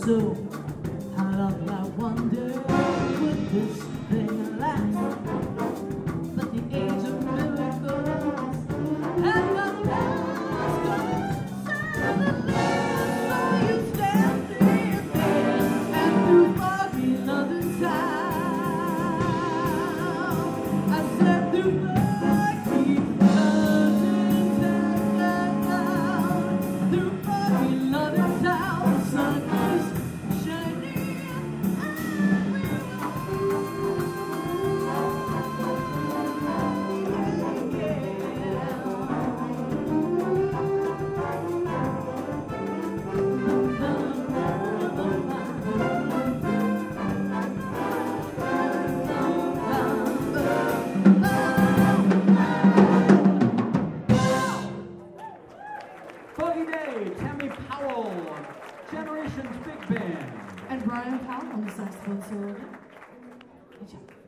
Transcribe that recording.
So how long I wonder would this thing last? But the age of miracles has not passed. So you stand there and through foggy London town. I said through foggy London town, through foggy London town, the sun is shining. Foggy Day, Tammy Powell, Generations Big Band. And Brian Powell on the saxophone solo. Good job.